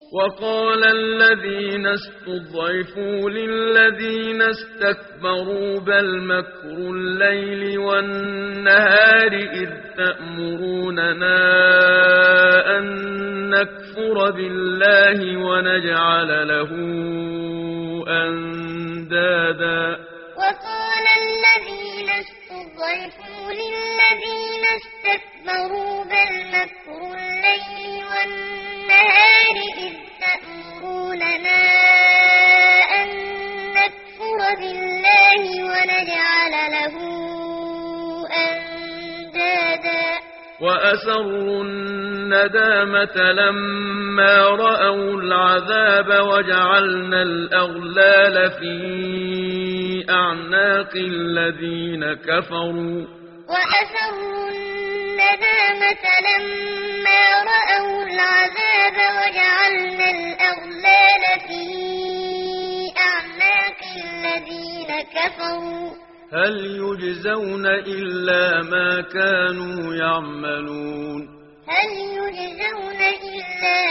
وقال الذين استضعفوا للذين استكبروا بل مكر الليل والنهار إذ تأمروننا أن نكفر بالله ونجعل له أندادا. وقال الذين استضعفوا للذين استكبروا بل مكر الليل والنهار إذ تأمروننا أن نكفر بالله ونجعل له أندادا. وأسروا الندامة لما رأوا العذاب وجعلنا الأغلال في أعناق الذين كفروا. وأسروا الندامة لما رأوا العذاب وجعلنا الأغلال في أعناق الذين كفروا. هل يجزون إلا ما كانوا يعملون. هل يجزون إلا